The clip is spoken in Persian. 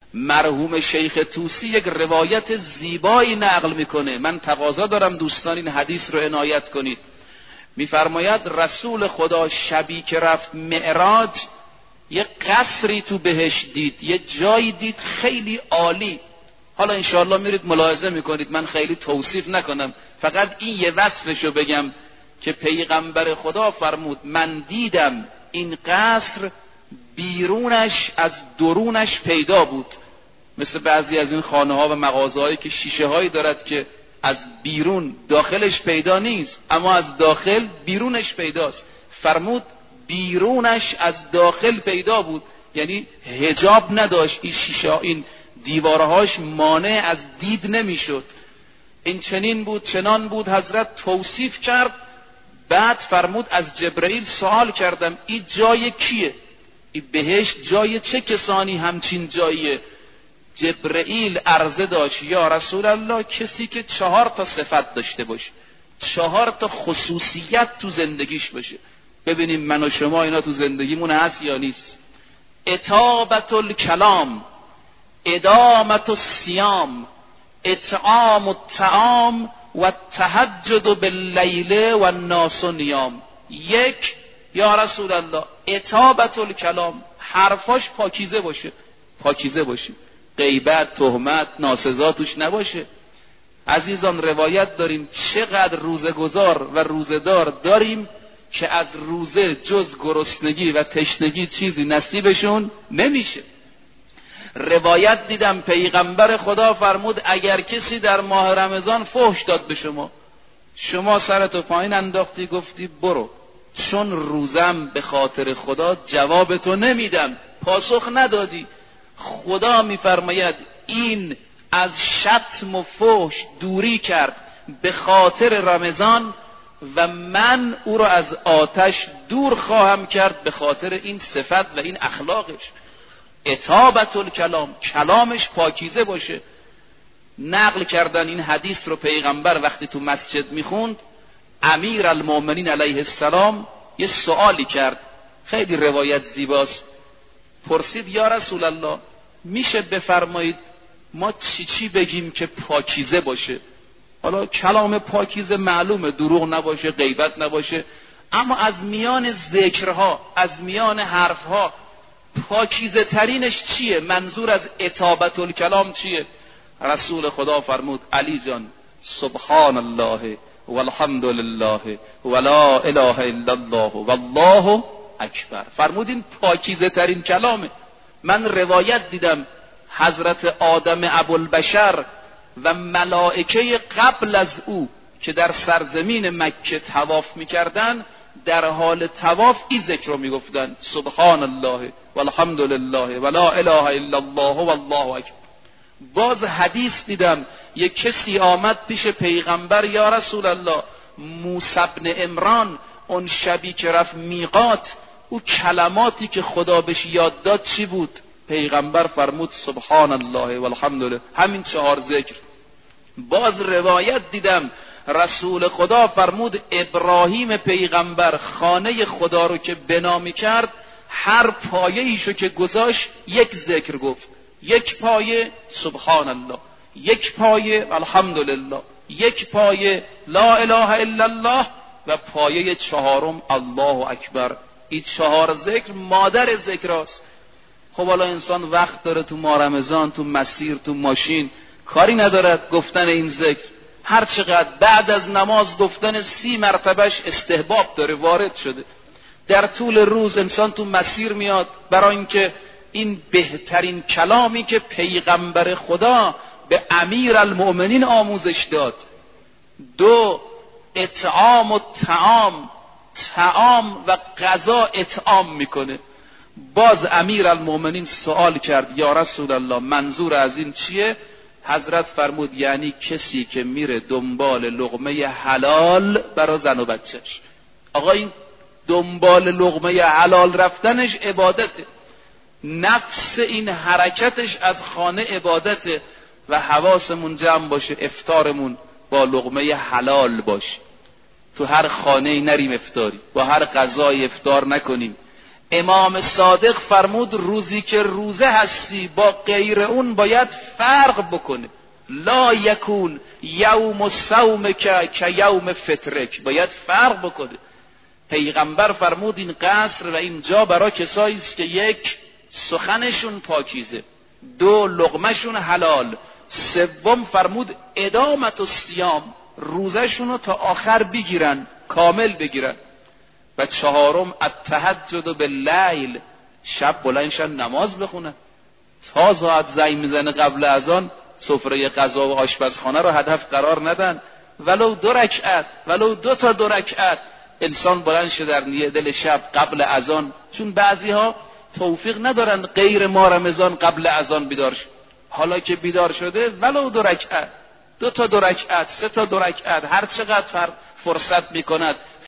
مرحوم شیخ طوسی یک روایت زیبایی نقل میکنه، من تقاضا دارم دوستان این حدیث رو عنایت کنید. میفرماید رسول خدا شبی که رفت معراج یه قصری تو بهشت دید، یه جایی دید خیلی عالی. حالا انشاءالله میرید ملاحظه میکنید، من خیلی توصیف نکنم، فقط این یه وصفشو بگم که پیغمبر خدا فرمود من دیدم این قصر بیرونش از درونش پیدا بود. مثل بعضی از این خانه ها و مغازه هایی که شیشه هایی دارد که از بیرون داخلش پیدا نیست، اما از داخل بیرونش پیداست. فرمود بیرونش از داخل پیدا بود، یعنی حجاب نداشت، این شیشه این دیوارهاش مانع از دید نمیشد. این چنین بود چنان بود. حضرت توصیف کرد. بعد فرمود از جبرئیل سوال کردم این جای کیه؟ این بهشت جای چه کسانی همچین جاییه؟ جبرئیل عرضه داشت یا رسول الله کسی که 4 تا صفت داشته باشه، 4 تا خصوصیت تو زندگیش باشه. ببینیم من و شما اینا تو زندگیمون هست یا نیست. اطابت الکلام، ادامت الصیام، اطعام الطعام و تهجد باللیل و الناس نیام. 1 یا رسول الله اطابت الکلام، حرفاش پاکیزه باشه، غیبت، تهمت، ناسزا توش نباشه. عزیزان روایت داریم چقدر روزگزار و روزدار داریم که از روزه جز گرسنگی و تشنگی چیزی نصیبشون نمیشه. روایت دیدم پیغمبر خدا فرمود اگر کسی در ماه رمضان فحش داد به شما سرتو پایین انداختی گفتی برو، چون روزم به خاطر خدا جواب تو نمیدم، پاسخ ندادی، خدا میفرماید این از شتم و فحش دوری کرد به خاطر رمضان و من او را از آتش دور خواهم کرد به خاطر این صفت و این اخلاقش. اطابت الکلام، کلامش پاکیزه باشه. نقل کردن این حدیث رو پیغمبر وقتی تو مسجد میخوند، امیر المؤمنین علیه السلام یه سوالی کرد، خیلی روایت زیباست. پرسید یا رسول الله میشه بفرمایید ما چی بگیم که پاکیزه باشه؟ حالا کلام پاکیزه معلومه دروغ نباشه، غیبت نباشه، اما از میان ذکرها، از میان حرفها پاکیزه ترینش چیه؟ منظور از اطابت الکلام چیه؟ رسول خدا فرمود علی جان سبحان الله والحمد لله ولا اله الا الله والله اکبر. فرمودین پاکیزه ترین کلامه. من روایت دیدم حضرت آدم ابوالبشر و ملائکه قبل از او که در سرزمین مکه طواف میکردن در حال طواف این ذکر رو میگفتن سبحان الله والحمد لله ولا اله الا الله والله اکبر. باز حدیث دیدم یک کسی آمد پیش پیغمبر یا رسول الله موسی بن عمران اون شبی که رفت میقات او کلماتی که خدا بهش یاد داد چی بود؟ پیغمبر فرمود سبحان الله والحمد لله، همین 4 ذکر. باز روایت دیدم رسول خدا فرمود ابراهیم پیغمبر خانه خدا رو که بنا می‌کرد هر پایه ایشو که گذاشت 1 ذکر گفت، 1 پایه سبحان الله، 1 پایه الحمدلله، 1 پایه لا اله الا الله و پایه 4م الله اکبر. این 4 ذکر مادر ذکر است. خب حالا انسان وقت داره تو ماه رمضان تو مسیر تو ماشین کاری ندارد گفتن این ذکر، هر چقدر بعد از نماز گفتن 30 مرتبهش استحباب داره، وارد شده. در طول روز انسان تو مسیر میاد برای اینکه این بهترین کلامی که پیغمبر خدا به امیر المؤمنین آموزش داد. 2 اطعام و طعام و غذا اطعام میکنه. باز امیر المؤمنین سوال کرد یا رسول الله منظور از این چیه؟ حضرت فرمود یعنی کسی که میره دنبال لقمه حلال برای زن و بچهش. آقا این دنبال لقمه حلال رفتنش عبادته، نفس این حرکتش از خانه عبادته و حواسمون جمع باشه افطارمون با لقمه حلال باشه. تو هر خانه نریم افطاری، با هر غذای افطار نکنیم. امام صادق فرمود روزی که روزه هستی با غیر اون باید فرق بکنه. لا یکون یوم الصوم که یوم فطرک، باید فرق بکنه. پیغمبر فرمود این قصر و این جا برای کسایی است که یک، سخنشون پاکیزه، دو، لقمهشون حلال، سوم فرمود ادامت الصیام، روزشونو تا آخر بگیرن، کامل بگیرن، و چهارم التهجد باللیل، شب بلندشن نماز بخونن. تا ساعت زنگ میزنه قبل اذان سفره غذا و آشپزخانه رو هدف قرار ندن، ولو 2 رکعت، ولو 2 تا 2 رکعت انسان بلند شه در نیه دل شب قبل اذان. چون بعضی ها توفیق ندارن غیر ما رمضان قبل اذان بیدار شد، حالا که بیدار شده ولو 2 رکعت، 2 تا 2 رکعت، 3 تا 2 رکعت، هر چقدر فرصت میکند